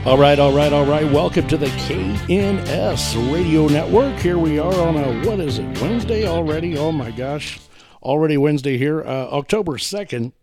All right. Welcome to the KNS Radio Network. Here we are on Wednesday already? Oh my gosh. Already Wednesday here. October 2nd,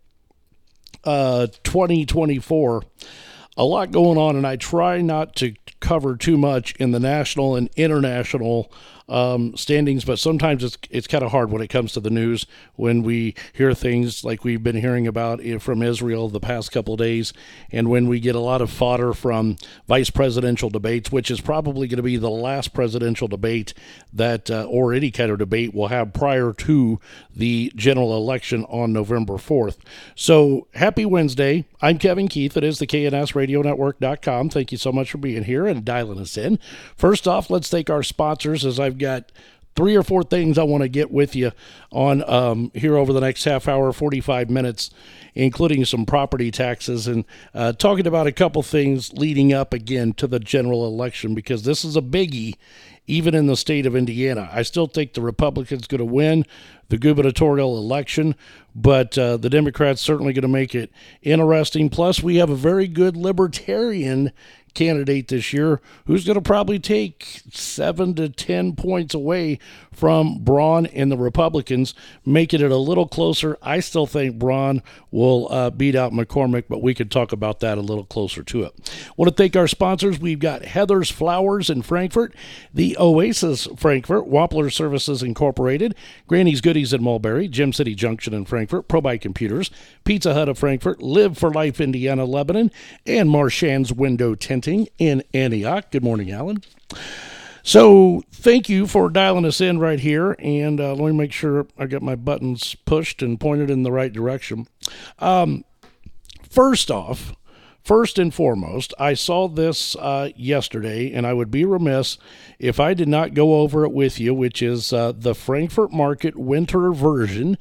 2024. A lot going on, and I try not to cover too much in the national and international standings, but sometimes it's kind of hard when it comes to the news when we hear things like we've been hearing about from Israel the past couple of days, and when we get a lot of fodder from vice presidential debates, which is probably going to be the last presidential debate that or any kind of debate we'll have prior to the general election on November 4th. So happy Wednesday. I'm Kevin Keith. It is the KNSRadioNetwork.com. Thank you so much for being here and dialing us in. First off, let's thank our sponsors, as I've got 3 or 4 things I want to get with you on here over the next half hour, 45 minutes, including some property taxes and talking about a couple things leading up again to the general election, because this is a biggie even in the state of Indiana. I still think the Republicans going to win the gubernatorial election, but the Democrats certainly going to make it interesting. Plus, we have a very good libertarian candidate this year who's going to probably take 7 to 10 points away from Braun and the Republicans, making it a little closer. I still think Braun will beat out McCormick, but we could talk about that a little closer to it. I want to thank our sponsors. We've got Heather's Flowers in Frankfort, the Oasis Frankfort, Wampler Services Incorporated, Granny's Goodies in Mulberry, Gem City Junction in Frankfort, ProBuy Computers, Pizza Hut of Frankfort, Live for Life Indiana, Lebanon, and Marchand's Window Tinting in Antioch. Good morning, Alan. So thank you for dialing us in right here, and let me make sure I got my buttons pushed and pointed in the right direction. First and foremost, I saw this yesterday, and I would be remiss if I did not go over it with you, which is the Frankfort Market winter version.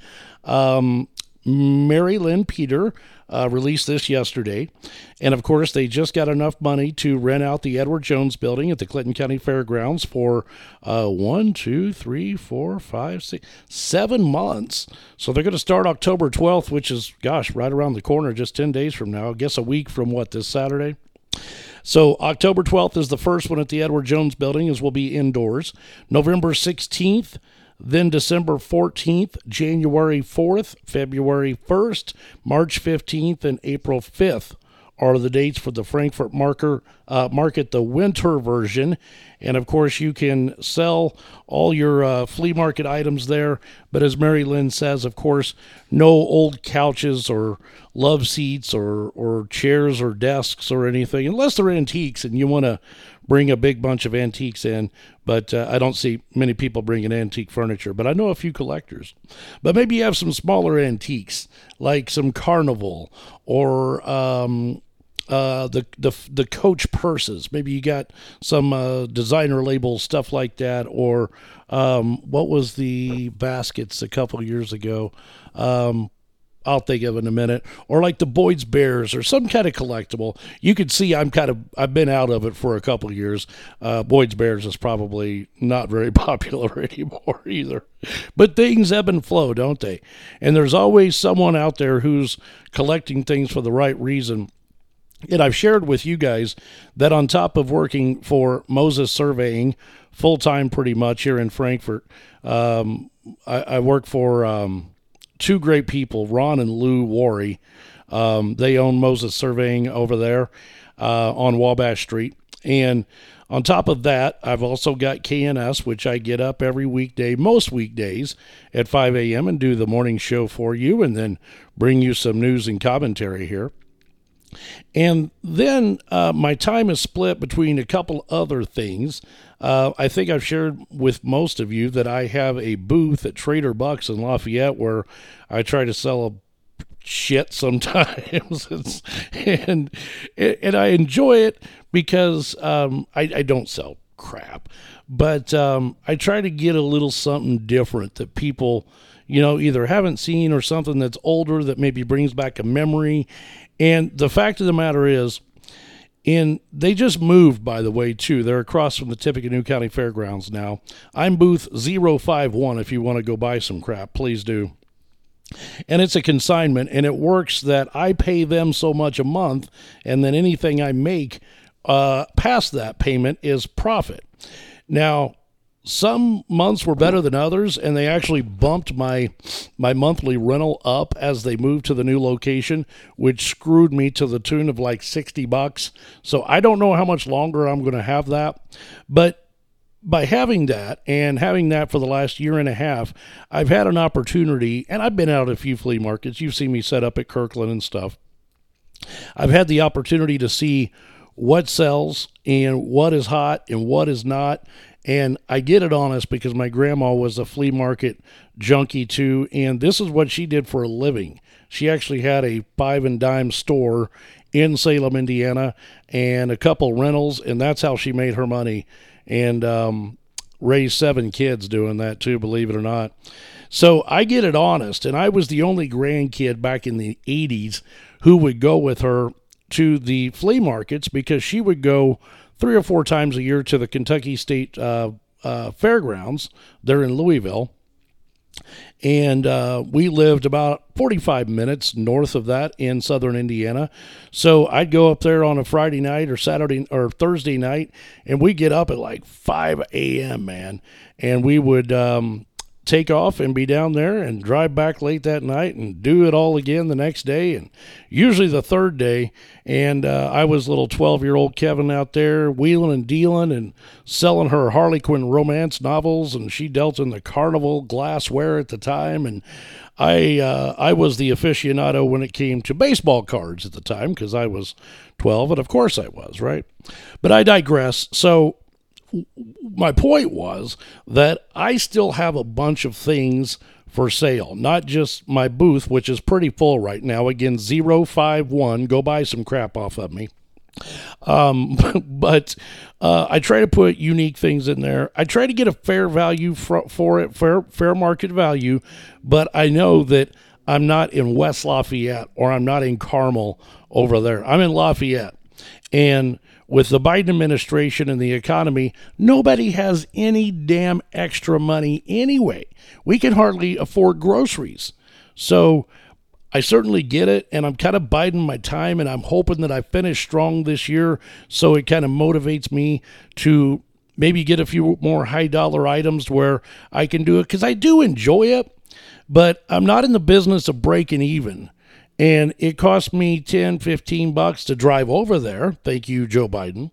Mary Lynn Peter released this yesterday. And, of course, they just got enough money to rent out the Edward Jones building at the Clinton County Fairgrounds for 7 months. So they're going to start October 12th, which is, right around the corner, just 10 days from now. I guess a week from this Saturday? So October 12th is the first one at the Edward Jones building, as will be indoors. November 16th. Then December 14th, January 4th, February 1st, March 15th, and April 5th are the dates for the Frankfort Market, the winter version. And, of course, you can sell all your flea market items there. But as Mary Lynn says, of course, no old couches or love seats or chairs or desks or anything, unless they're antiques and you want to bring a big bunch of antiques in. But I don't see many people bringing antique furniture. But I know a few collectors. But maybe you have some smaller antiques, like some Carnival or the Coach purses. Maybe you got some designer label stuff like that, or what was the baskets a couple years ago? I'll think of it in a minute. Or like the Boyd's Bears or some kind of collectible. You can see I've been out of it for a couple of years. Boyd's Bears is probably not very popular anymore either. But things ebb and flow, don't they? And there's always someone out there who's collecting things for the right reason. And I've shared with you guys that on top of working for Moses Surveying full-time pretty much here in Frankfort, I work for 2 great people, Ron and Lou Worry. They own Moses Surveying over there on Wabash Street. And on top of that, I've also got KNS, which I get up every weekday, most weekdays, at 5 a.m. and do the morning show for you and then bring you some news and commentary here. And then my time is split between a couple other things. I think I've shared with most of you that I have a booth at Trader Bucks in Lafayette where I try to sell a shit sometimes. and I enjoy it because I don't sell crap. But I try to get a little something different that people, either haven't seen or something that's older that maybe brings back a memory. And the fact of the matter is, they just moved, by the way, too. They're across from the Tippecanoe County Fairgrounds now. I'm booth 051 if you want to go buy some crap. Please do. And it's a consignment, and it works that I pay them so much a month, and then anything I make past that payment is profit. Now, some months were better than others, and they actually bumped my monthly rental up as they moved to the new location, which screwed me to the tune of like $60. So I don't know how much longer I'm going to have that, but by having that and having that for the last year and a half, I've had an opportunity, and I've been out at a few flea markets. You've seen me set up at Kirkland and stuff. I've had the opportunity to see what sells and what is hot and what is not. And I get it honest because my grandma was a flea market junkie too. And this is what she did for a living. She actually had a five and dime store in Salem, Indiana, and a couple rentals. And that's how she made her money. And raised 7 kids doing that too, believe it or not. So I get it honest. And I was the only grandkid back in the 80s who would go with her to the flea markets because she would go 3 or 4 times a year to the Kentucky State Fairgrounds. They're in Louisville. And we lived about 45 minutes north of that in southern Indiana. So I'd go up there on a Friday night or Saturday or Thursday night, and we'd get up at like 5 a.m., man. And we would take off and be down there and drive back late that night and do it all again the next day, and usually the third day. And I was little 12-year-old Kevin out there wheeling and dealing and selling her Harley Quinn romance novels, and she dealt in the carnival glassware at the time. And I was the aficionado when it came to baseball cards at the time because I was 12, and of course I was, right? But I digress. So my point was that I still have a bunch of things for sale, not just my booth, which is pretty full right now. Again, 051, go buy some crap off of me. But I try to put unique things in there. I try to get a fair value for it, fair market value, but I know that I'm not in West Lafayette or I'm not in Carmel over there. I'm in Lafayette. And with the Biden administration and the economy, nobody has any damn extra money anyway. We can hardly afford groceries. So I certainly get it, and I'm kind of biding my time, and I'm hoping that I finish strong this year so it kind of motivates me to maybe get a few more high-dollar items where I can do it, because I do enjoy it, but I'm not in the business of breaking even. And it cost me $10-15 to drive over there. Thank you, Joe Biden.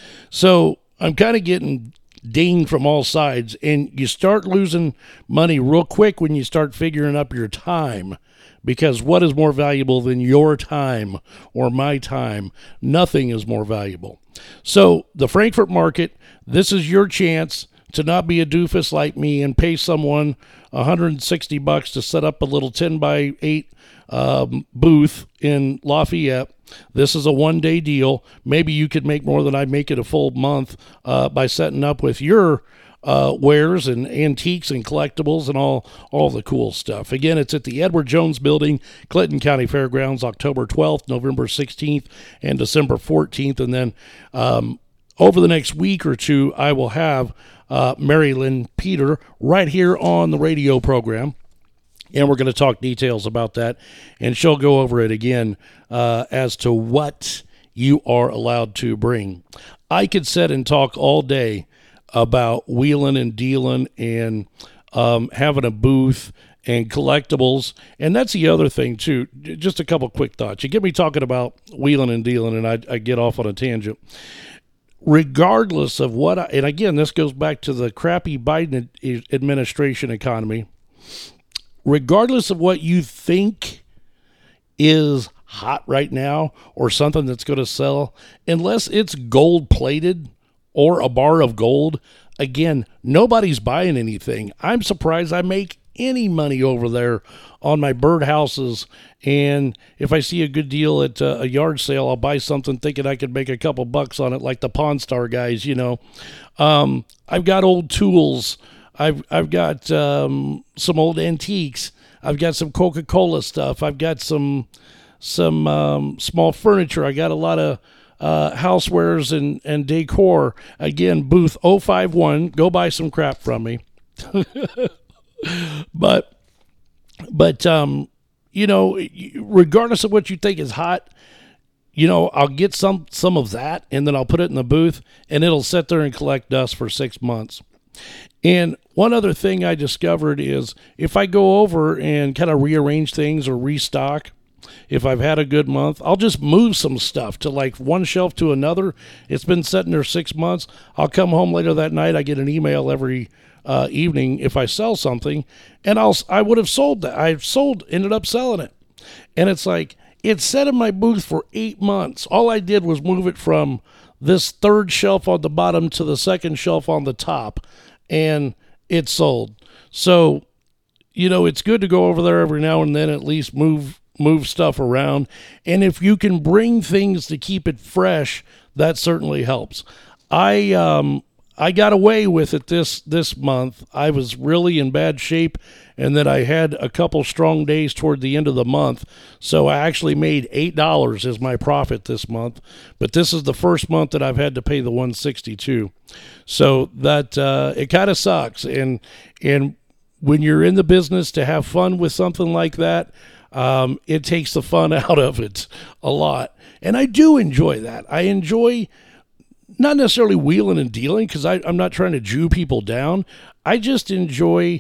So I'm kind of getting dinged from all sides. And you start losing money real quick when you start figuring up your time. Because what is more valuable than your time or my time? Nothing is more valuable. So the Frankfurt market, this is your chance to not be a doofus like me and pay someone $160 to set up a little 10 by 8 booth in Lafayette. This is a one-day deal. Maybe you could make more than I make it a full month by setting up with your wares and antiques and collectibles and all the cool stuff. Again, it's at the Edward Jones Building, Clinton County Fairgrounds, October 12th, November 16th, and December 14th. And then over the next week or two, I will have Mary Lynn Peter right here on the radio program. And we're going to talk details about that, and she'll go over it again as to what you are allowed to bring. I could sit and talk all day about wheeling and dealing and having a booth and collectibles, and that's the other thing, too. Just a couple quick thoughts. You get me talking about wheeling and dealing, and I get off on a tangent. Regardless of what, and again, this goes back to the crappy Biden administration economy, regardless of what you think is hot right now or something that's going to sell, unless it's gold plated or a bar of gold, again, nobody's buying anything. I'm surprised I make any money over there on my birdhouses. And if I see a good deal at a yard sale, I'll buy something thinking I could make a couple bucks on it, like the Pawn Star guys, you know. I've got old tools. I've got some old antiques. I've got some Coca-Cola stuff. I've got some small furniture. I got a lot of housewares and decor. Again, booth 051. Go buy some crap from me. But you know, regardless of what you think is hot, I'll get some of that, and then I'll put it in the booth, and it'll sit there and collect dust for 6 months. And one other thing I discovered is if I go over and kind of rearrange things or restock, if I've had a good month, I'll just move some stuff to like one shelf to another. It's been sitting there 6 months. I'll come home later that night. I get an email every evening if I sell something, and I would have sold that. Ended up selling it. And it's like, it sat in my booth for 8 months. All I did was move it from this third shelf on the bottom to the second shelf on the top, and it sold. So, it's good to go over there every now and then, at least move stuff around. And if you can bring things to keep it fresh, that certainly helps. I got away with it this month. I was really in bad shape, and then I had a couple strong days toward the end of the month. So I actually made $8 as my profit this month. But this is the first month that I've had to pay the $162. So that it kind of sucks. And when you're in the business to have fun with something like that, it takes the fun out of it a lot. And I do enjoy that. I enjoy not necessarily wheeling and dealing, because I'm not trying to Jew people down. I just enjoy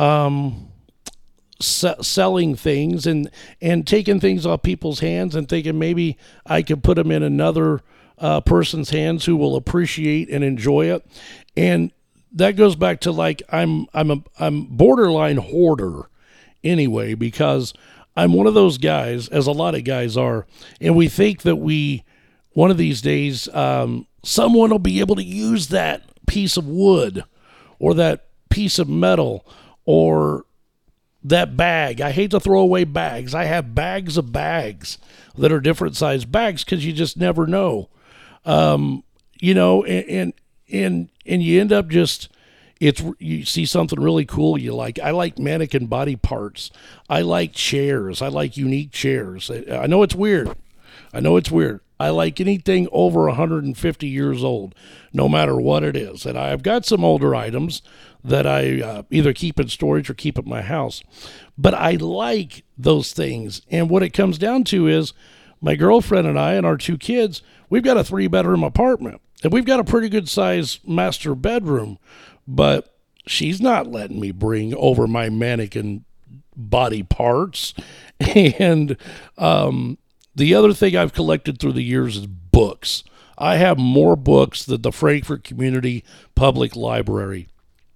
selling things and taking things off people's hands and thinking maybe I could put them in another person's hands who will appreciate and enjoy it. And that goes back to like I'm borderline hoarder anyway, because I'm one of those guys, as a lot of guys are, and we think that one of these days someone will be able to use that piece of wood or that piece of metal or that bag. I hate to throw away bags. I have bags of bags that are different size bags because you just never know. And you end up just, you see something really cool you like. I like mannequin body parts. I like chairs. I like unique chairs. I know it's weird. I like anything over 150 years old, no matter what it is. And I've got some older items that I either keep in storage or keep at my house. But I like those things. And what it comes down to is my girlfriend and I and our 2 kids, we've got a 3-bedroom apartment. And we've got a pretty good size master bedroom. But she's not letting me bring over my mannequin body parts. And the other thing I've collected through the years is books. I have more books than the Frankfort Community Public Library.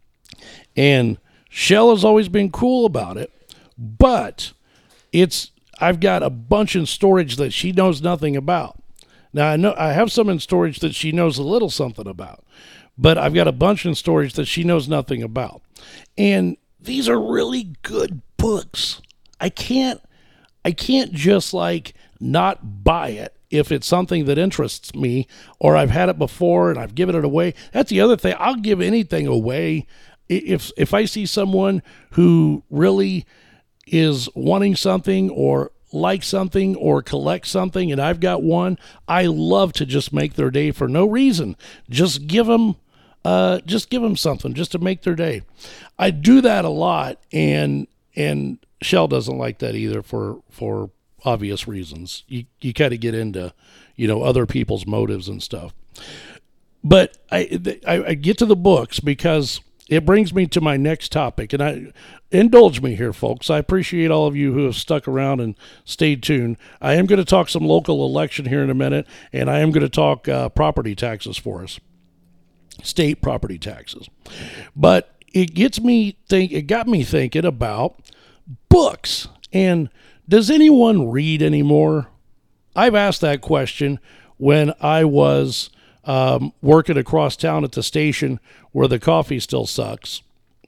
And Shell has always been cool about it, but I've got a bunch in storage that she knows nothing about. Now, I know I have some in storage that she knows a little something about, but I've got a bunch in storage that she knows nothing about. And these are really good books. I can't just like not buy it if it's something that interests me, or I've had it before and I've given it away. That's the other thing. I'll give anything away. If I see someone who really is wanting something or likes something or collects something and I've got one, I love to just make their day for no reason. Just give them something just to make their day. I do that a lot, and Shell doesn't like that either for obvious reasons. You kind of get into, other people's motives and stuff. But I get to the books because it brings me to my next topic. And indulge me here, folks. I appreciate all of you who have stuck around and stayed tuned. I am going to talk some local election here in a minute, and I am going to talk property taxes for us, state property taxes. But it got me thinking about books. And does anyone read anymore? I've asked that question when I was working across town at the station where the coffee still sucks.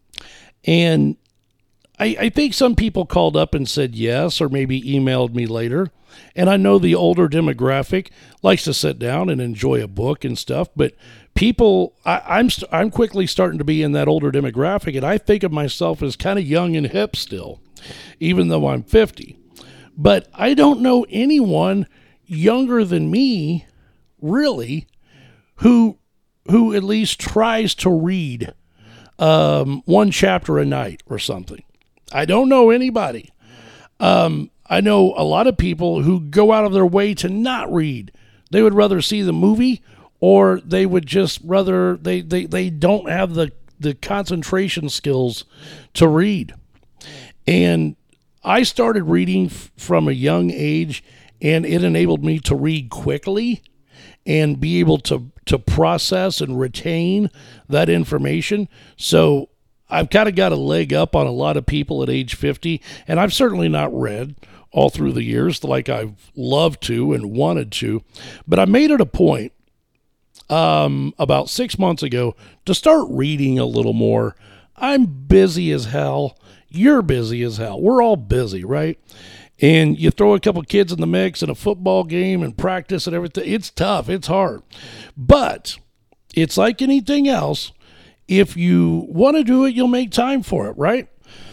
And I think some people called up and said yes, or maybe emailed me later. And I know the older demographic likes to sit down and enjoy a book and stuff, but people, I'm quickly starting to be in that older demographic, and I think of myself as kind of young and hip still, even though I'm 50. But I don't know anyone younger than me, really, who at least tries to read one chapter a night or something. I don't know anybody. I know a lot of people who go out of their way to not read. They would rather see the movie, or they would just rather, they don't have the concentration skills to read. And I started reading from a young age, and it enabled me to read quickly and be able to process and retain that information. So I've kind of got a leg up on a lot of people at age 50, and I've certainly not read all through the years like I've loved to and wanted to. But I made it a point about 6 months ago to start reading a little more. I'm busy as hell. You're busy as hell. We're all busy, right? And you throw a couple kids in the mix and a football game and practice and everything. It's tough. It's hard. But it's like anything else. If you want to do it, you'll make time for it, right?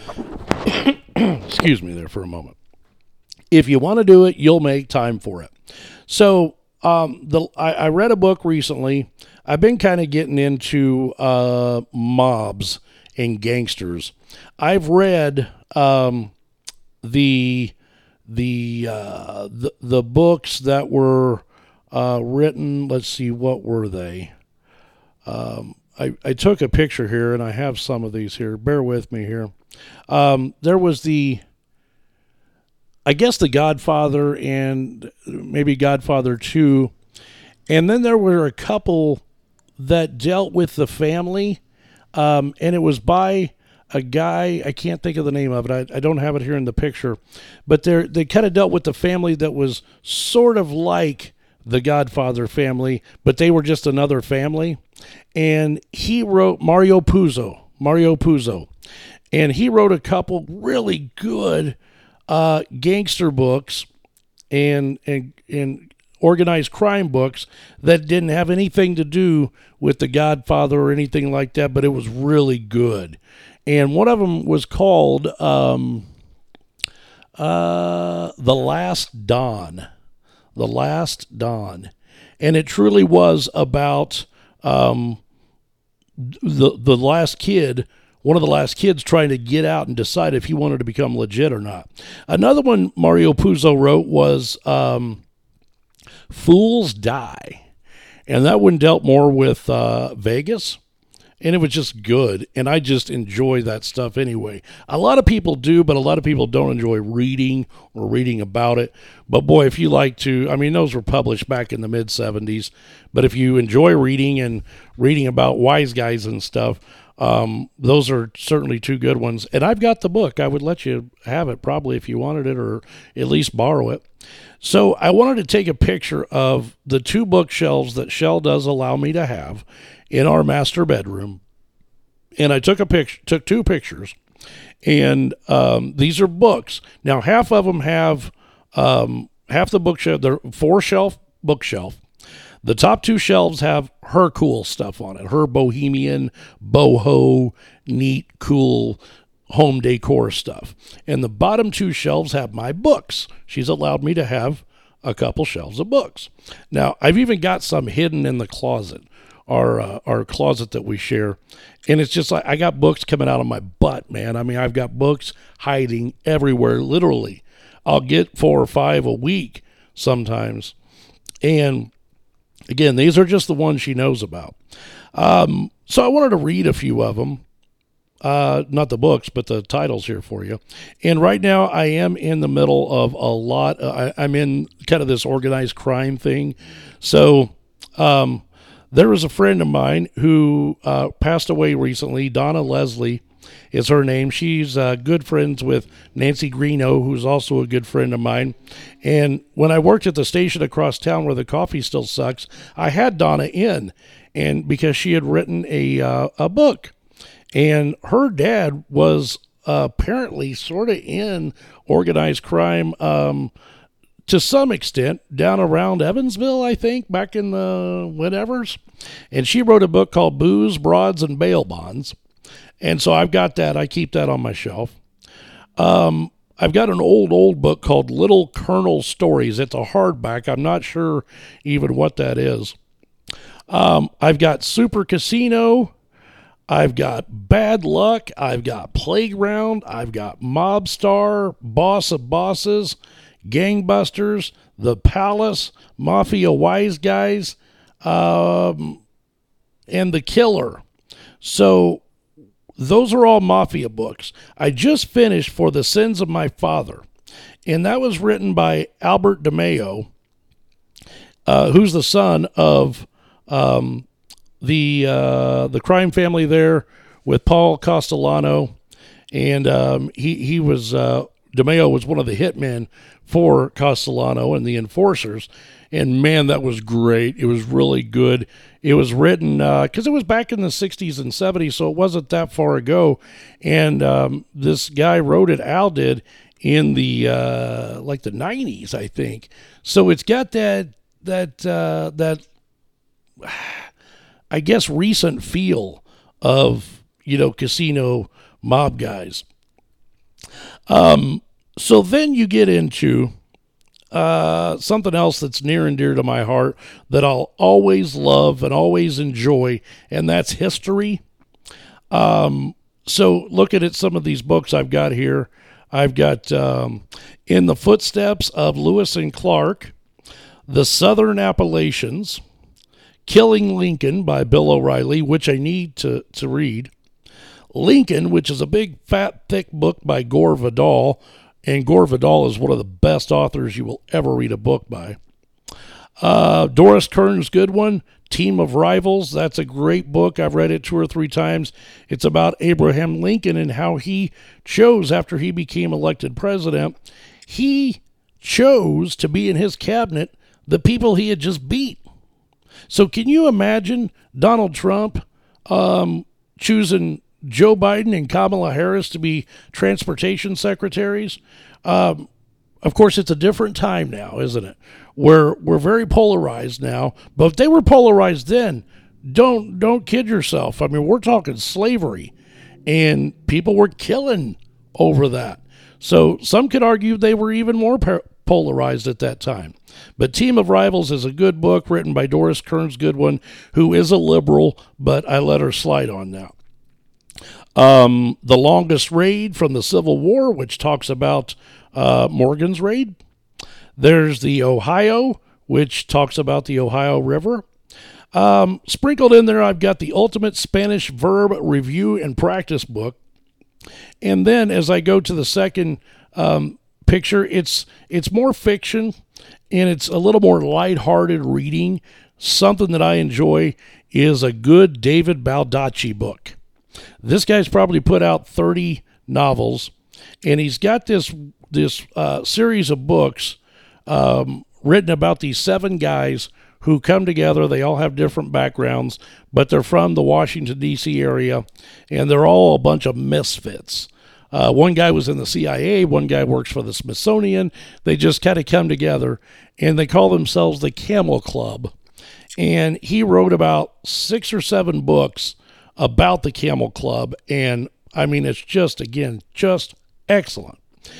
Excuse me there for a moment. If you want to do it, you'll make time for it. So I read a book recently. I've been kind of getting into mobs and gangsters. I've read the books that were written. Let's see, what were they? I took a picture here, and I have some of these here. Bear with me here. There was I guess The Godfather and maybe Godfather 2. And then there were a couple that dealt with the family. And it was by a guy, I can't think of the name of it. I don't have it here in the picture. But they kind of dealt with the family that was sort of like the Godfather family, but they were just another family. And he wrote Mario Puzo. And he wrote a couple really good gangster books and organized crime books that didn't have anything to do with the Godfather or anything like that, but it was really good. And one of them was called The Last Don. The Last Don. And it truly was about the last kid, one of the last kids trying to get out and decide if he wanted to become legit or not. Another one Mario Puzo wrote was Fools Die. And that one dealt more with Vegas. And it was just good. And I just enjoy that stuff anyway. A lot of people do, but a lot of people don't enjoy reading or reading about it. But boy, if you like to, I mean, those were published back in the mid-'70s. But if you enjoy reading and reading about wise guys and stuff, those are certainly two good ones. And I've got the book. I would let you have it probably if you wanted it, or at least borrow it. So I wanted to take a picture of the two bookshelves that Shell does allow me to have in our master bedroom. And I took two pictures. And these are books. Now, half of them have half the bookshelf, they're 4-shelf bookshelf. The top two shelves have her cool stuff on it, her bohemian, boho, neat, cool home decor stuff. And the bottom two shelves have my books. She's allowed me to have a couple shelves of books. Now, I've even got some hidden in the closet, our closet that we share. And it's just like I got books coming out of my butt, man. I mean, I've got books hiding everywhere, literally. I'll get 4 or 5 a week sometimes. And again, these are just the ones she knows about. So I wanted to read a few of them. Not the books, but the titles here for you. And right now I am in the middle of a lot. I'm in kind of this organized crime thing. So there was a friend of mine who passed away recently. Donna Leslie is her name. She's good friends with Nancy Greeno, who's also a good friend of mine. And when I worked at the station across town where the coffee still sucks, I had Donna in, and because she had written a book. And her dad was apparently sort of in organized crime to some extent down around Evansville, I think, back in the whatevers. And she wrote a book called Booze, Broads, and Bail Bonds. And so I've got that. I keep that on my shelf. I've got an old book called Little Colonel Stories. It's a hardback. I'm not sure even what that is. I've got Super Casino. I've got Bad Luck. I've got Playground. I've got Mobstar, Boss of Bosses, Gangbusters, The Palace, Mafia Wise Guys, and The Killer. So those are all Mafia books. I just finished For the Sins of My Father, and that was written by Albert DeMeo, who's the son of the crime family there with Paul Castellano, and he was DeMeo was one of the hitmen for Castellano and the Enforcers, and man, that was great. It was really good. It was written because it was back in the 60s and 70s, so it wasn't that far ago, and this guy wrote it, Al did, in the like the 90s, I think. So it's got that I guess recent feel of, casino mob guys. So then you get into something else that's near and dear to my heart that I'll always love and always enjoy, and that's history. So looking at some of these books I've got here, I've got In the Footsteps of Lewis and Clark, The Southern Appalachians, Killing Lincoln by Bill O'Reilly, which I need to read. Lincoln, which is a big, fat, thick book by Gore Vidal, and Gore Vidal is one of the best authors you will ever read a book by. Doris Kearns Goodwin, Team of Rivals. That's a great book. I've read it 2 or 3 times. It's about Abraham Lincoln and how he chose, after he became elected president, he chose to be in his cabinet the people he had just beat. So can you imagine Donald Trump choosing Joe Biden and Kamala Harris to be transportation secretaries? Of course, it's a different time now, isn't it? We're very polarized now, but if they were polarized then, don't kid yourself. I mean, we're talking slavery, and people were killing over that. So some could argue they were even more polarized at that time. But Team of Rivals is a good book written by Doris Kearns Goodwin, who is a liberal, but I let her slide on now. The Longest Raid from the Civil War, which talks about Morgan's Raid. There's the Ohio, which talks about the Ohio River. Sprinkled in there, I've got the Ultimate Spanish Verb Review and Practice book. And then as I go to the second picture, it's more fiction, and it's a little more lighthearted reading. Something that I enjoy is a good David Baldacci book. This guy's probably put out 30 novels, and he's got this series of books written about these 7 guys who come together. They all have different backgrounds, but they're from the Washington, D.C. area, and they're all a bunch of misfits. One guy was in the CIA. One guy works for the Smithsonian. They just kind of come together, and they call themselves the Camel Club. And he wrote about 6 or 7 books about the Camel Club, and I mean, it's just excellent.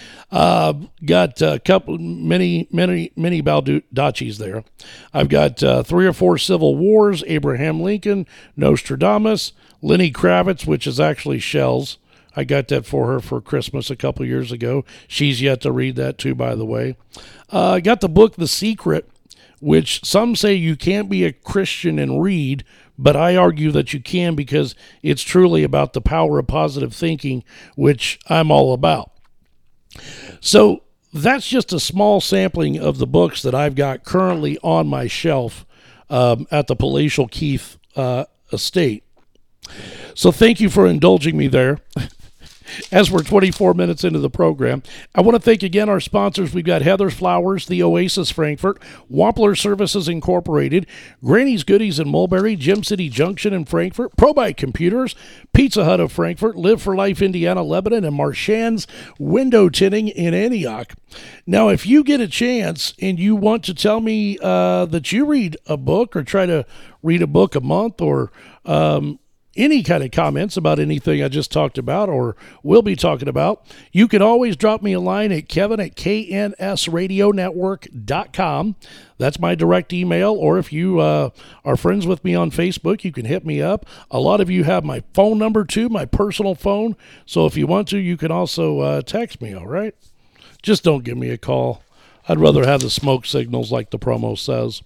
Got a couple, many Baldaccis there. I've got 3 or 4 Civil Wars, Abraham Lincoln, Nostradamus, Lenny Kravitz, which is actually Shells. I got that for her for Christmas a couple years ago. She's yet to read that too, by the way. I got the book The Secret, which some say you can't be a Christian and read, but I argue that you can, because it's truly about the power of positive thinking, which I'm all about. So that's just a small sampling of the books that I've got currently on my shelf at the Palatial Keith estate. So thank you for indulging me there. As we're 24 minutes into the program, I want to thank again our sponsors. We've got Heather's Flowers, The Oasis Frankfort, Wampler Services Incorporated, Granny's Goodies in Mulberry, Gym City Junction in Frankfort, ProBite Computers, Pizza Hut of Frankfort, Live for Life Indiana, Lebanon, and Marchand's Window Tinting in Antioch. Now, if you get a chance and you want to tell me that you read a book or try to read a book a month, or any kind of comments about anything I just talked about or will be talking about, you can always drop me a line at kevin@knsradionetwork.com. That's my direct email. Or if you are friends with me on Facebook, you can hit me up. A lot of you have my phone number too, my personal phone. So if you want to, you can also text me, all right? Just don't give me a call. I'd rather have the smoke signals like the promo says.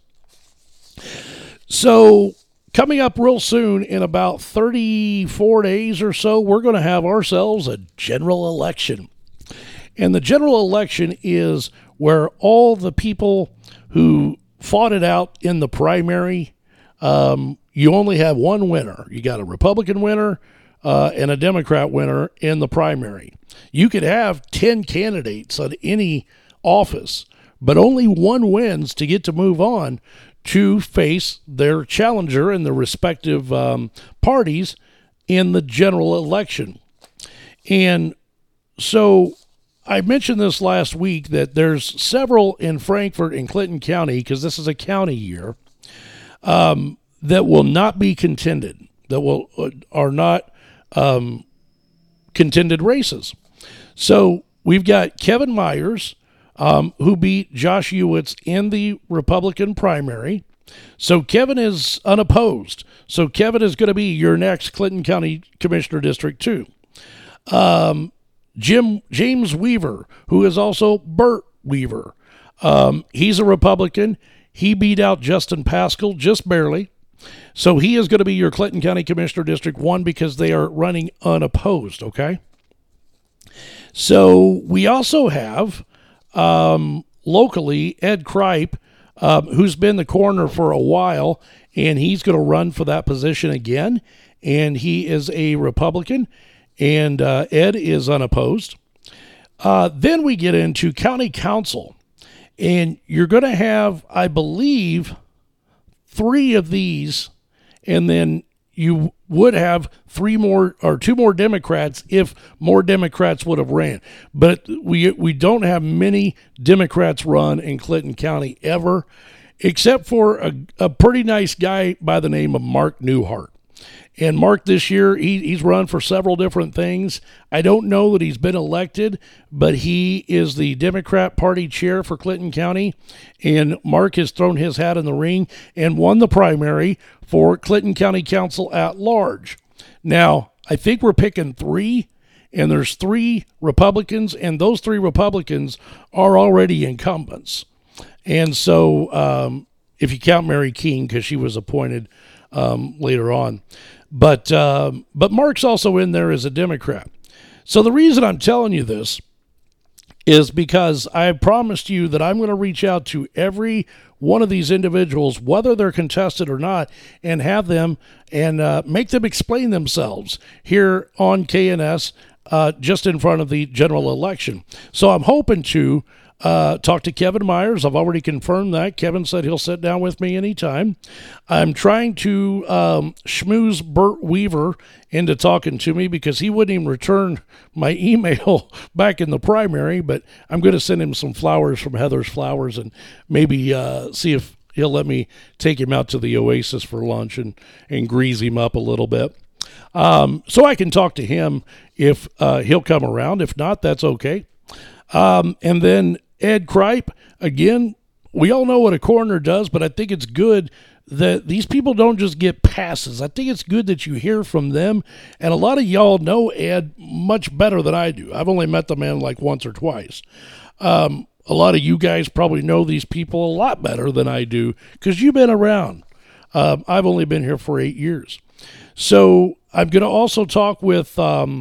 So coming up real soon, in about 34 days or so, we're going to have ourselves a general election. And the general election is where all the people who fought it out in the primary, you only have one winner. You got a Republican winner and a Democrat winner in the primary. You could have 10 candidates on any office, but only one wins to get to move on to face their challenger in the respective parties in the general election. And so I mentioned this last week that there's several in Frankfort and Clinton County, because this is a county year, that will not be contended, that are not contended races. So we've got Kevin Myers, who beat Josh Ewitz in the Republican primary. So Kevin is unopposed. So Kevin is going to be your next Clinton County Commissioner District 2. James Weaver, who is also Burt Weaver. He's a Republican. He beat out Justin Pascal just barely. So he is going to be your Clinton County Commissioner District 1 because they are running unopposed, okay? So we also have locally Ed Kripe, who's been the coroner for a while, and he's going to run for that position again. And he is a Republican, and Ed is unopposed. Then we get into county council, and you're going to have, I believe, 3 of these, and then you would have 2 more Democrats if more Democrats would have ran. But we don't have many Democrats run in Clinton County ever, except for a pretty nice guy by the name of Mark Newhart. And Mark this year, he's run for several different things. I don't know that he's been elected, but he is the Democrat Party chair for Clinton County. And Mark has thrown his hat in the ring and won the primary for Clinton County Council at large. Now, I think we're picking 3, and there's 3 Republicans, and those 3 Republicans are already incumbents. And so if you count Mary King, because she was appointed later on. But Mark's also in there as a Democrat. So the reason I'm telling you this is because I promised you that I'm going to reach out to every one of these individuals, whether they're contested or not, and have them and make them explain themselves here on KNS just in front of the general election. So I'm hoping to talk to Kevin Myers. I've already confirmed that. Kevin said he'll sit down with me anytime. I'm trying to schmooze Burt Weaver into talking to me because he wouldn't even return my email back in the primary, but I'm going to send him some flowers from Heather's Flowers and maybe see if he'll let me take him out to the Oasis for lunch and grease him up a little bit. So I can talk to him if he'll come around. If not, that's okay. And then Ed Kripe, again, we all know what a coroner does, but I think it's good that these people don't just get passes. I think it's good that you hear from them. And a lot of y'all know Ed much better than I do. I've only met the man like once or twice. A lot of you guys probably know these people a lot better than I do because you've been around. I've only been here for 8 years. So I'm going to also talk with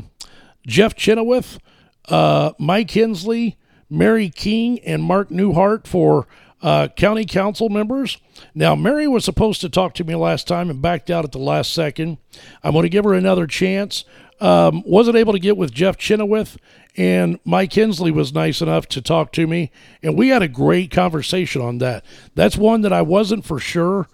Jeff Chenoweth, Mike Hensley, Mary King, and Mark Newhart for county council members. Now, Mary was supposed to talk to me last time and backed out at the last second. I'm going to give her another chance. Wasn't able to get with Jeff Chenoweth, and Mike Hensley was nice enough to talk to me, and we had a great conversation on that. That's one that I wasn't for sure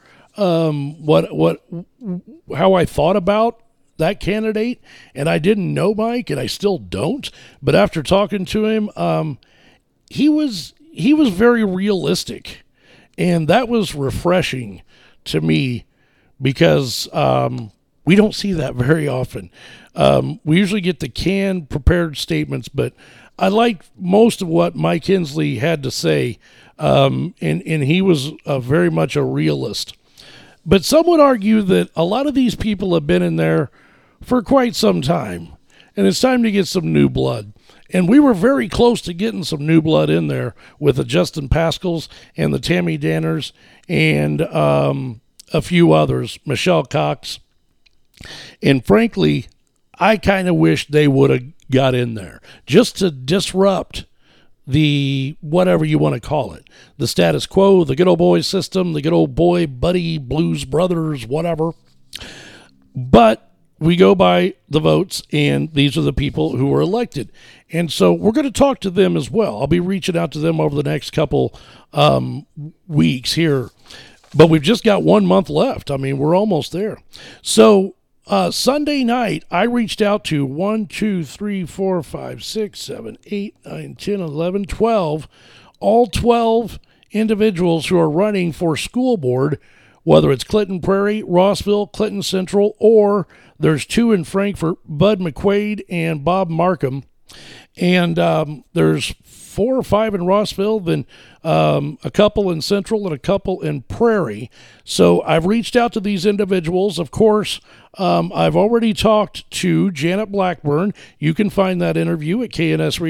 how I thought about that candidate, and I didn't know Mike, and I still don't. But after talking to him, he was very realistic, and that was refreshing to me because We don't see that very often. We usually get the canned, prepared statements, but I like most of what Mike Hensley had to say, and he was very much a realist. But some would argue that a lot of these people have been in there for quite some time, and it's time to get some new blood. And we were very close to getting some new blood in there with the Justin Pascals and the Tammy Danners and a few others, Michelle Cox. And frankly, I kind of wish they would have got in there just to disrupt the whatever you want to call it, the status quo, the good old boy system, the good old boy buddy blues brothers, whatever. But we go by the votes, and these are the people who were elected. And so we're going to talk to them as well. I'll be reaching out to them over the next couple weeks here. But we've just got 1 month left. I mean, we're almost there. So Sunday night, I reached out to 1, 2, 3, 4, 5, 6, 7, 8, 9, 10, 11, 12, all 12 individuals who are running for school board, whether it's Clinton Prairie, Rossville, Clinton Central, or there's 2 in Frankfort, Bud McQuaid and Bob Markham. And there's 4 or 5 in Rossville, then a couple in Central and a couple in Prairie. So I've reached out to these individuals. Of course, I've already talked to Janet Blackburn. You can find that interview at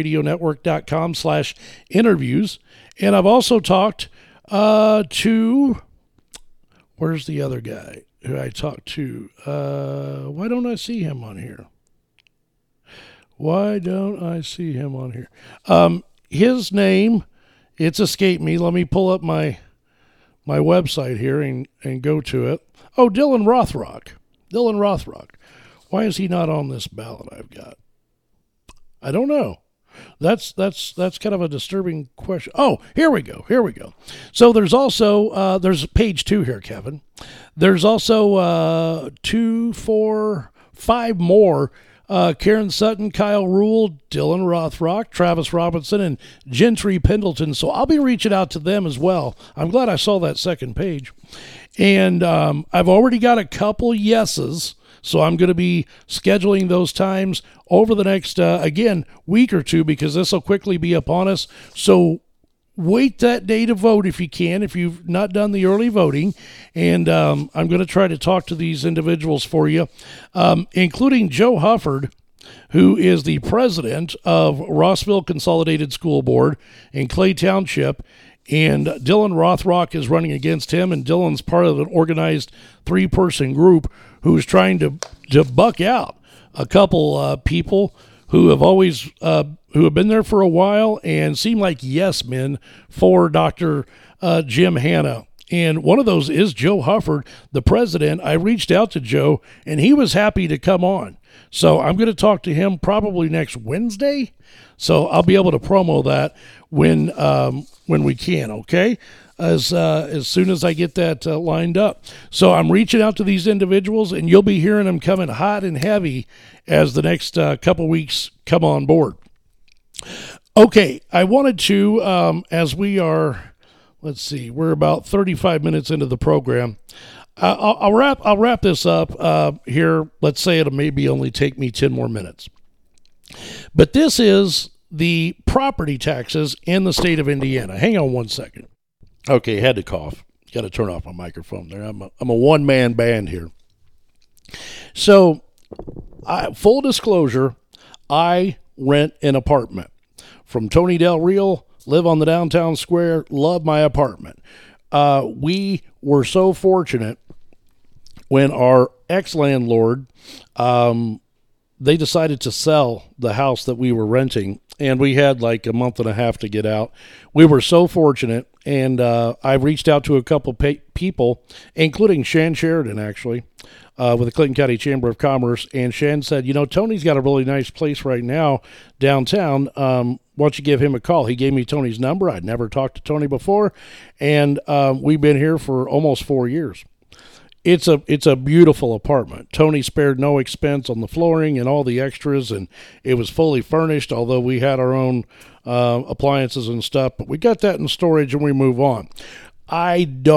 knsradionetwork.com/interviews. And I've also talked to, where's the other guy who I talked to? Why don't I see him on here? His name, it's escaped me. Let me pull up my website here and go to it. Oh, Dylan Rothrock. Why is he not on this ballot I've got? I don't know. That's kind of a disturbing question. Oh, here we go. So there's also, there's page 2 here, Kevin. There's also 2, 4, 5 more. Karen Sutton, Kyle Rule, Dylan Rothrock, Travis Robinson, and Gentry Pendleton. So I'll be reaching out to them as well. I'm glad I saw that second page. And I've already got a couple yeses, so I'm going to be scheduling those times over the next, again, week or two, because this will quickly be upon us. So wait that day to vote if you can, if you've not done the early voting. And I'm going to try to talk to these individuals for you, including Joe Hufford, who is the president of Rossville Consolidated School Board in Clay Township. And Dylan Rothrock is running against him, and Dylan's part of an organized 3-person group who's trying to buck out a couple people who have always who have been there for a while and seem like yes men for Dr. Jim Hanna. And one of those is Joe Hufford, the president. I reached out to Joe, and he was happy to come on. So I'm going to talk to him probably next Wednesday. So I'll be able to promo that when we can, okay? As soon as I get that lined up. So I'm reaching out to these individuals, and you'll be hearing them coming hot and heavy as the next couple weeks come on board. Okay, I wanted to, as we are, let's see, we're about 35 minutes into the program. I'll wrap this up here. Let's say it'll maybe only take me 10 more minutes. But this is the property taxes in the state of Indiana. Hang on one second. Okay, had to cough. Got to turn off my microphone there. I'm a one-man band here. So, full disclosure, I rent an apartment from Tony Del Real, live on the downtown square, love my apartment. We were so fortunate when our ex-landlord, they decided to sell the house that we were renting, and we had like a month and a half to get out. We were so fortunate, and I reached out to a couple people, including Shan Sheridan, actually, with the Clinton County Chamber of Commerce, and Shan said, Tony's got a really nice place right now downtown. Why don't you give him a call? He gave me Tony's number. I'd never talked to Tony before, and we've been here for almost 4 years. It's a beautiful apartment. Tony spared no expense on the flooring and all the extras, and it was fully furnished, although we had our own appliances and stuff. But we got that in storage, and we move on. I don't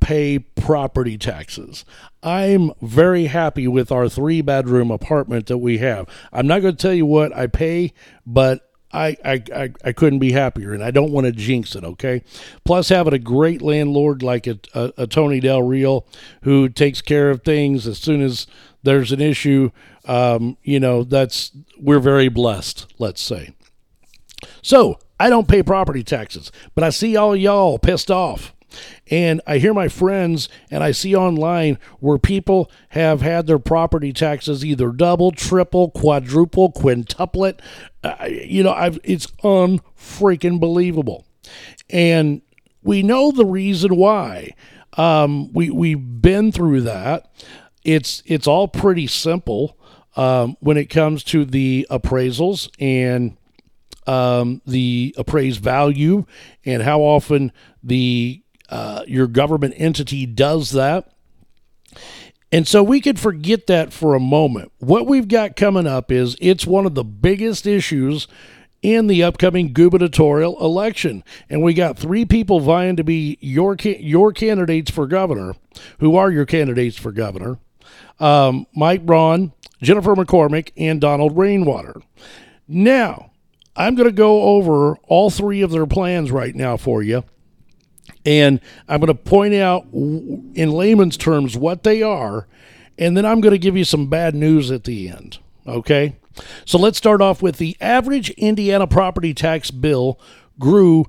pay property taxes. I'm very happy with our 3-bedroom apartment that we have. I'm not going to tell you what I pay, but I couldn't be happier, and I don't want to jinx it, okay? Plus, having a great landlord like a Tony Del Real who takes care of things as soon as there's an issue, we're very blessed, let's say. So, I don't pay property taxes, but I see all y'all pissed off. And I hear my friends and I see online where people have had their property taxes either double, triple, quadruple, quintuplet. It's unfreaking believable. And we know the reason why. We've been through that. It's all pretty simple when it comes to the appraisals and the appraised value and how often your government entity does that. And so we could forget that for a moment. What we've got coming up is it's one of the biggest issues in the upcoming gubernatorial election. And we got 3 people vying to be your candidates for governor, who are your candidates for governor. Mike Braun, Jennifer McCormick, and Donald Rainwater. Now, I'm going to go over all 3 of their plans right now for you. And I'm going to point out in layman's terms what they are, and then I'm going to give you some bad news at the end, okay? So let's start off with the average Indiana property tax bill grew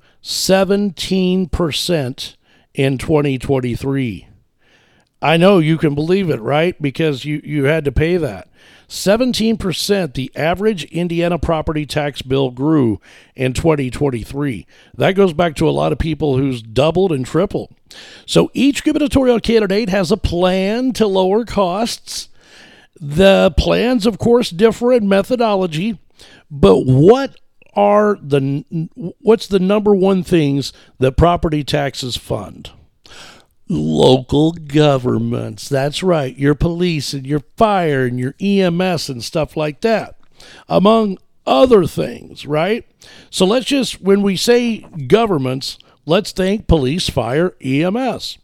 17% in 2023. I know you can believe it, right? Because you had to pay that. 17%, the average Indiana property tax bill grew in 2023. That goes back to a lot of people who's doubled and tripled. So each gubernatorial candidate has a plan to lower costs. The plans, of course, differ in methodology, but what's the number one things that property taxes fund? Local governments. That's right. Your police and your fire and your EMS and stuff like that, among other things, right? So when we say governments, let's think police, fire, EMS.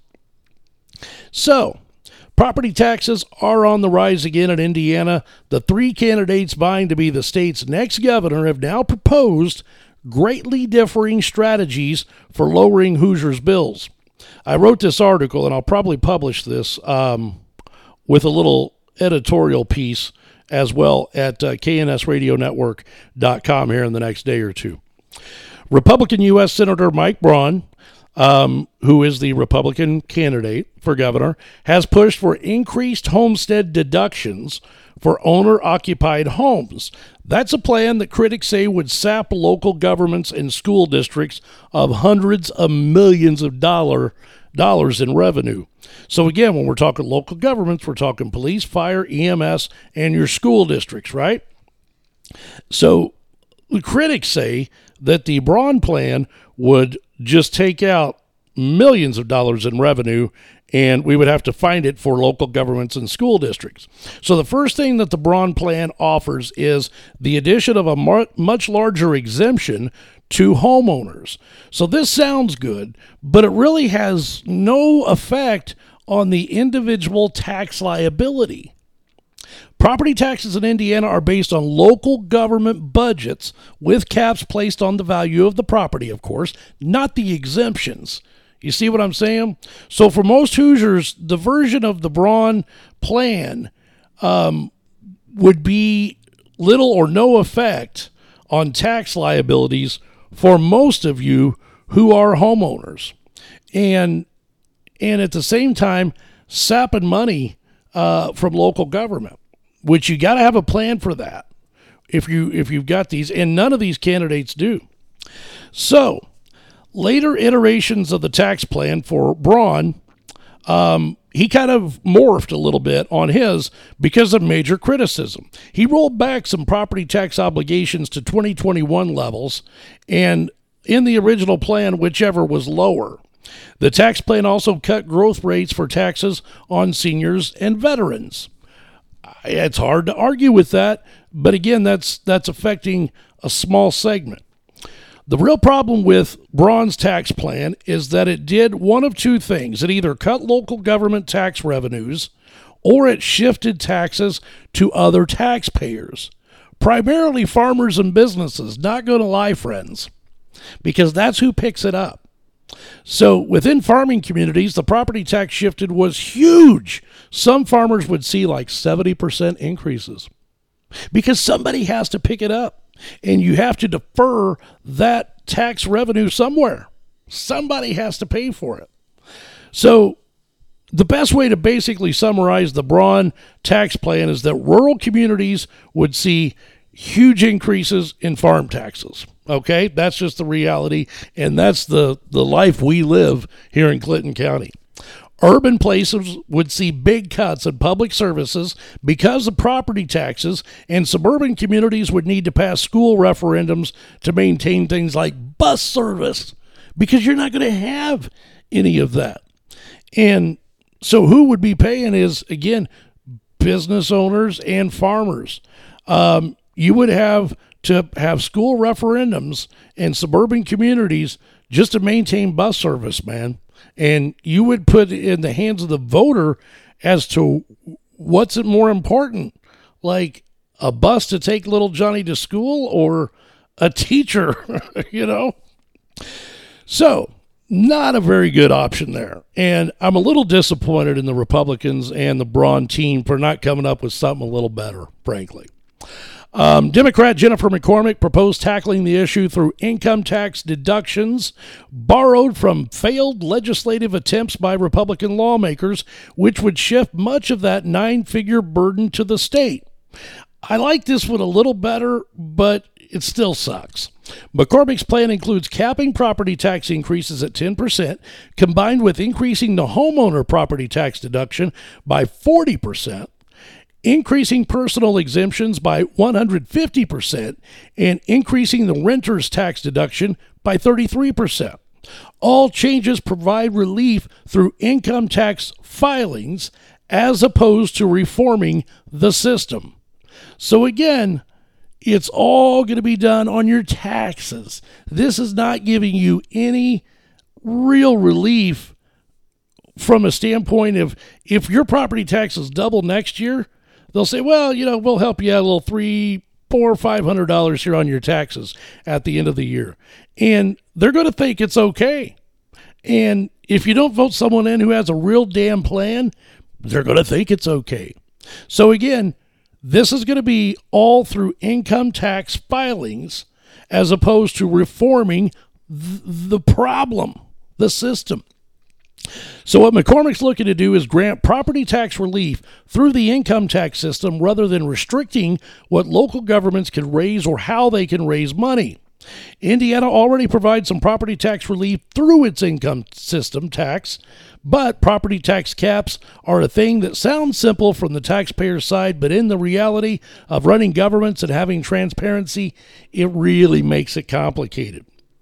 So, property taxes are on the rise again in Indiana. The 3 candidates vying to be the state's next governor have now proposed greatly differing strategies for lowering Hoosiers' bills. I wrote this article, and I'll probably publish this with a little editorial piece as well at knsradionetwork.com here in the next day or two. Republican U.S. Senator Mike Braun, who is the Republican candidate for governor, has pushed for increased homestead deductions for owner-occupied homes. That's a plan that critics say would sap local governments and school districts of hundreds of millions of dollars in revenue. So again, when we're talking local governments, we're talking police, fire, EMS, and your school districts, right? So the critics say that the Braun plan would just take out millions of dollars in revenue, and we would have to find it for local governments and school districts. So the first thing that the Braun plan offers is the addition of a much larger exemption to homeowners. So this sounds good, but it really has no effect on the individual tax liability. Property taxes in Indiana are based on local government budgets with caps placed on the value of the property, of course, not the exemptions. You see what I'm saying? So for most Hoosiers, the version of the Braun plan would be little or no effect on tax liabilities for most of you who are homeowners. And at the same time, sapping money from local government, which you got to have a plan for that if you've got these, and none of these candidates do. So later iterations of the tax plan for Braun, he kind of morphed a little bit on his because of major criticism. He rolled back some property tax obligations to 2021 levels, and in the original plan, whichever was lower. The tax plan also cut growth rates for taxes on seniors and veterans. It's hard to argue with that, but again, that's affecting a small segment. The real problem with Braun's tax plan is that it did one of two things. It either cut local government tax revenues or it shifted taxes to other taxpayers, primarily farmers and businesses. Not going to lie, friends, because that's who picks it up. So within farming communities, the property tax shifted was huge. Some farmers would see like 70% increases because somebody has to pick it up. And you have to defer that tax revenue somewhere. Somebody has to pay for it. So the best way to basically summarize the Braun tax plan is that rural communities would see huge increases in farm taxes. Okay, that's just the reality, and that's the life we live here in Clinton County. Urban places would see big cuts in public services because of property taxes, and suburban communities would need to pass school referendums to maintain things like bus service because you're not going to have any of that. And so who would be paying is, again, business owners and farmers. You would have to have school referendums in suburban communities just to maintain bus service, man. And you would put it in the hands of the voter as to what's more important, like a bus to take little Johnny to school or a teacher, you know? So, not a very good option there. And I'm a little disappointed in the Republicans and the Braun team for not coming up with something a little better, frankly. Democrat Jennifer McCormick proposed tackling the issue through income tax deductions borrowed from failed legislative attempts by Republican lawmakers, which would shift much of that 9-figure burden to the state. I like this one a little better, but it still sucks. McCormick's plan includes capping property tax increases at 10%, combined with increasing the homeowner property tax deduction by 40%, increasing personal exemptions by 150%, and increasing the renter's tax deduction by 33%. All changes provide relief through income tax filings as opposed to reforming the system. So again, it's all going to be done on your taxes. This is not giving you any real relief from a standpoint of if your property taxes double next year, they'll say, well, you know, we'll help you out a little $300, $400, $500 here on your taxes at the end of the year. And they're going to think it's okay. And if you don't vote someone in who has a real damn plan, they're going to think it's okay. So again, this is going to be all through income tax filings as opposed to reforming the problem, the system. So what McCormick's looking to do is grant property tax relief through the income tax system rather than restricting what local governments can raise or how they can raise money. Indiana already provides some property tax relief through its income system tax, but property tax caps are a thing that sounds simple from the taxpayer's side, but in the reality of running governments and having transparency, it really makes it complicated.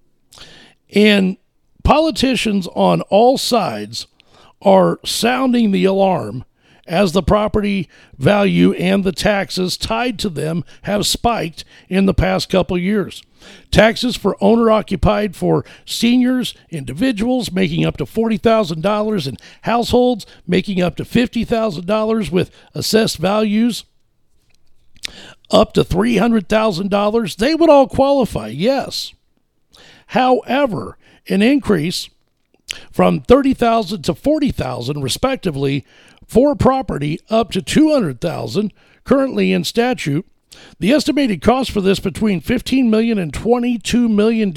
And politicians on all sides are sounding the alarm as the property value and the taxes tied to them have spiked in the past couple years. Taxes for owner-occupied for seniors, individuals making up to $40,000 and households making up to $50,000 with assessed values up to $300,000, they would all qualify, yes. However, an increase from $30,000 to $40,000 respectively for property up to $200,000 currently in statute. The estimated cost for this between $15 million and $22 million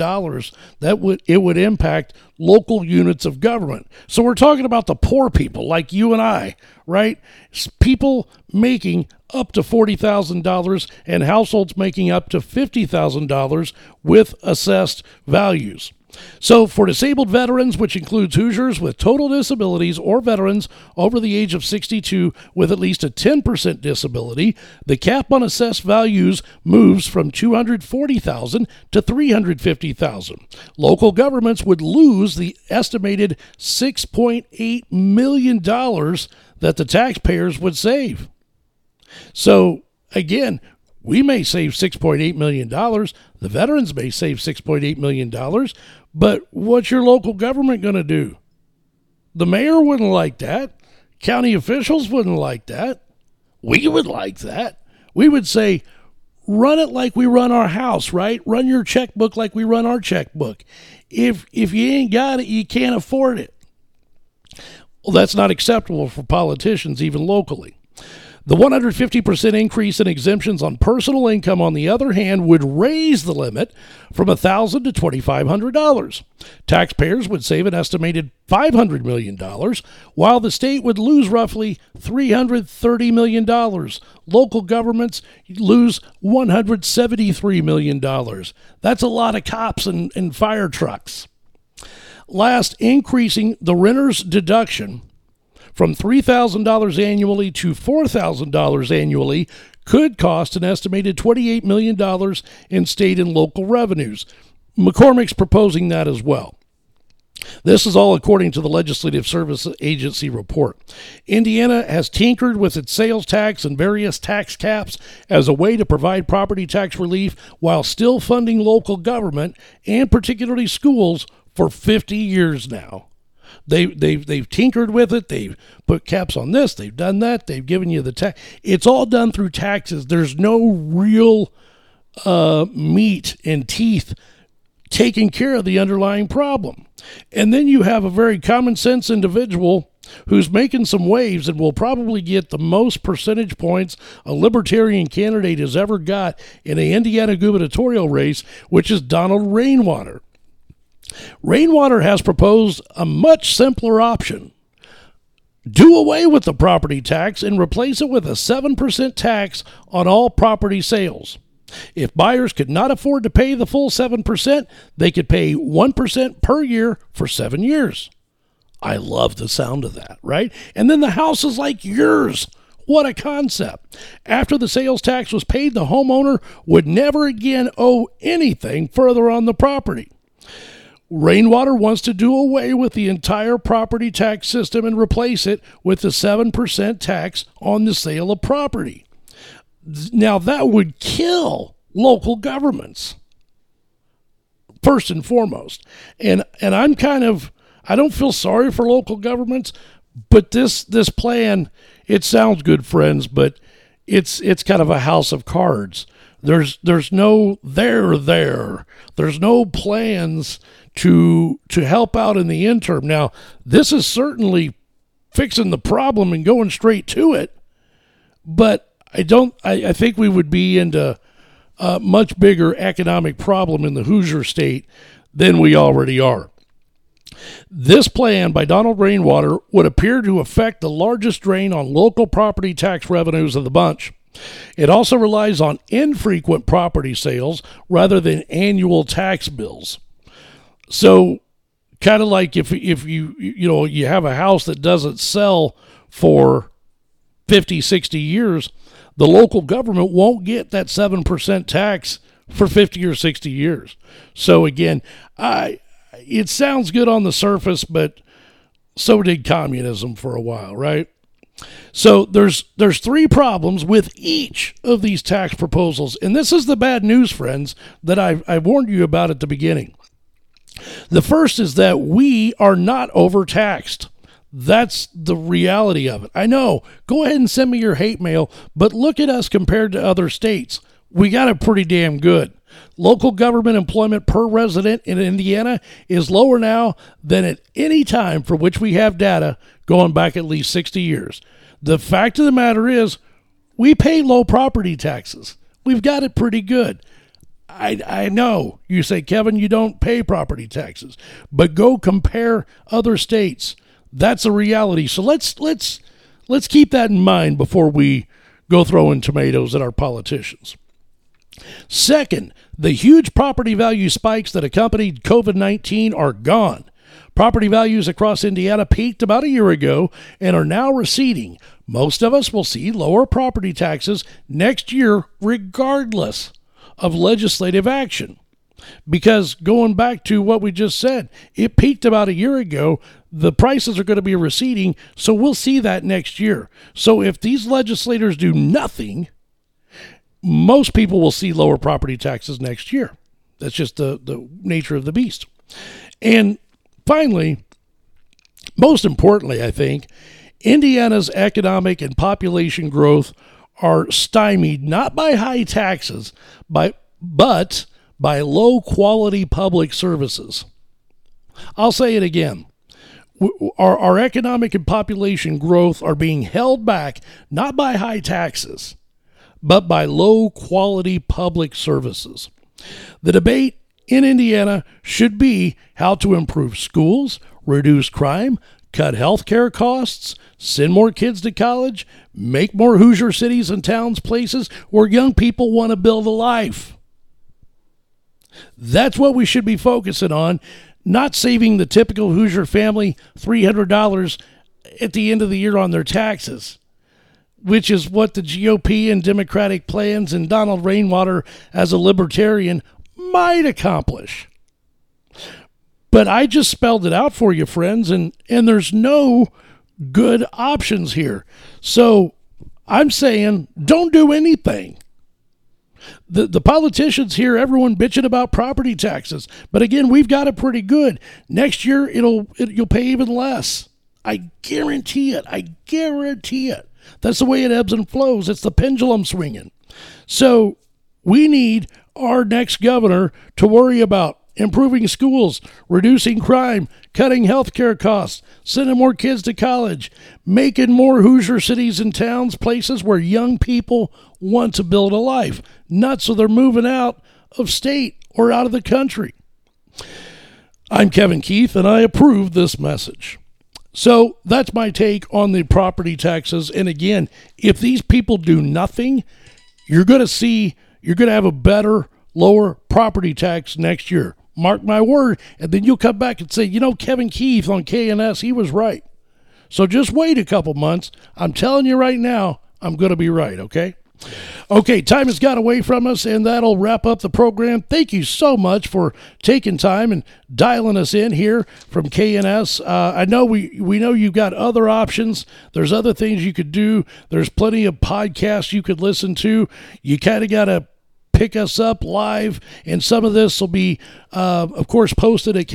it would impact local units of government. So we're talking about the poor people like you and I, right? People making up to $40,000 and households making up to $50,000 with assessed values. So for disabled veterans, which includes Hoosiers with total disabilities or veterans over the age of 62 with at least a 10% disability, the cap on assessed values moves from $240,000 to $350,000. Local governments would lose the estimated $6.8 million that the taxpayers would save. So again, We may save $6.8 million. The veterans may save $6.8 million. But what's your local government going to do? The mayor wouldn't like that. County officials wouldn't like that. We would like that. We would say, run it like we run our house, right? Run your checkbook like we run our checkbook. If you ain't got it, you can't afford it. Well, that's not acceptable for politicians, even locally. The 150% increase in exemptions on personal income, on the other hand, would raise the limit from $1,000 to $2,500. Taxpayers would save an estimated $500 million, while the state would lose roughly $330 million. Local governments lose $173 million. That's a lot of cops and fire trucks. Last, increasing the renter's deduction from $3,000 annually to $4,000 annually could cost an estimated $28 million in state and local revenues. McCormick's proposing that as well. This is all according to the Legislative Service Agency report. Indiana has tinkered with its sales tax and various tax caps as a way to provide property tax relief while still funding local government and particularly schools for 50 years now. They've tinkered with it. They've put caps on this. They've done that. They've given you the tax. It's all done through taxes. There's no real meat and teeth taking care of the underlying problem. And then you have a very common sense individual who's making some waves and will probably get the most percentage points a libertarian candidate has ever got in the Indiana gubernatorial race, which is Donald Rainwater. Rainwater has proposed a much simpler option. Do away with the property tax and replace it with a 7% tax on all property sales. If buyers could not afford to pay the full 7%, they could pay 1% per year for 7 years. I love the sound of that, right? And then the house is like yours. What a concept. After the sales tax was paid, the homeowner would never again owe anything further on the property. Rainwater wants to do away with the entire property tax system and replace it with the 7% tax on the sale of property. Now, that would kill local governments, first and foremost. And I don't feel sorry for local governments, but this plan, it sounds good, friends, but it's kind of a house of cards. There's no There's no plans to help out in the interim. Now, this is certainly fixing the problem and going straight to it, but I think we would be into a much bigger economic problem in the Hoosier state than we already are. This plan by Donald Rainwater would appear to affect the largest drain on local property tax revenues of the bunch. It also relies on infrequent property sales rather than annual tax bills. So kind of like if you have a house that doesn't sell for 50, 60 years, the local government won't get that 7% tax for 50 or 60 years. So again, it sounds good on the surface, but so did communism for a while, right? So there's three problems with each of these tax proposals. And this is the bad news, friends, that I warned you about at the beginning. The first is that we are not overtaxed. That's the reality of it. I know. Go ahead and send me your hate mail, but look at us compared to other states. We got it pretty damn good. Local government employment per resident in Indiana is lower now than at any time for which we have data going back at least 60 years. The fact of the matter is we pay low property taxes. We've got it pretty good. I know you say, Kevin, you don't pay property taxes, but go compare other states. That's a reality. So let's keep that in mind before we go throwing tomatoes at our politicians. Second, the huge property value spikes that accompanied COVID-19 are gone. Property values across Indiana peaked about a year ago and are now receding. Most of us will see lower property taxes next year regardless of legislative action. Because going back to what we just said, it peaked about a year ago. The prices are going to be receding, so we'll see that next year. So if these legislators do nothing, most people will see lower property taxes next year. That's just the nature of the beast. And finally, most importantly, I think, Indiana's economic and population growth are stymied not by high taxes, but by low-quality public services. I'll say it again. Our economic and population growth are being held back not by high taxes, but by low-quality public services. The debate in Indiana should be how to improve schools, reduce crime, cut health care costs, send more kids to college, make more Hoosier cities and towns places where young people want to build a life. That's what we should be focusing on, not saving the typical Hoosier family $300 at the end of the year on their taxes, which is what the GOP and Democratic plans and Donald Rainwater as a libertarian might accomplish. But I just spelled it out for you, friends, and there's no good options here. So I'm saying don't do anything. The politicians here, everyone bitching about property taxes. But again, we've got it pretty good. Next year, you'll pay even less. I guarantee it. I guarantee it. That's the way it ebbs and flows. It's the pendulum swinging. So we need our next governor to worry about improving schools, reducing crime, cutting health care costs, sending more kids to college, making more Hoosier cities and towns places where young people want to build a life, not so they're moving out of state or out of the country. I'm Kevin Keith, and I approve this message. So that's my take on the property taxes. And again, if these people do nothing, you're going to have a better, lower property tax next year. Mark my word. And then you'll come back and say, Kevin Keith on KNS, he was right. So just wait a couple months. I'm telling you right now, I'm going to be right, okay? Okay, time has got away from us, and that'll wrap up the program. Thank you so much for taking time and dialing us in here from KNS. I know we know you've got other options. There's other things you could do. There's plenty of podcasts you could listen to. You kind of got to pick us up live, and some of this will be, of course, posted at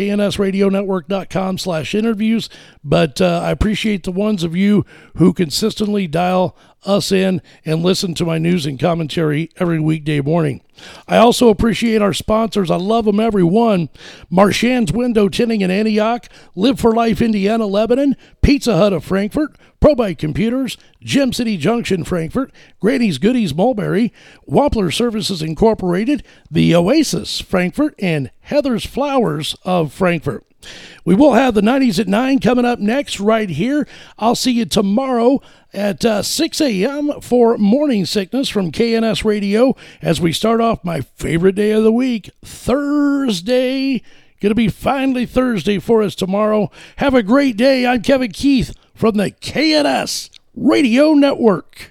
knsradionetwork.com/interviews, but I appreciate the ones of you who consistently dial us in and listen to my news and commentary every weekday morning. I also appreciate our sponsors. I love them, every one. Marchand's Window Tinting in Antioch, Live for Life Indiana, Lebanon, Pizza Hut of Frankfort, ProBite Computers, Gem City Junction, Frankfort, Granny's Goodies, Mulberry, Wampler Services Incorporated, The Oasis, Frankfort, and Heather's Flowers of Frankfort. We will have the 90s at 9 coming up next right here. I'll see you tomorrow at 6 a.m. for Morning Sickness from KNS Radio as we start off my favorite day of the week, Thursday. Going to be finally Thursday for us tomorrow. Have a great day. I'm Kevin Keith from the KNS Radio Network.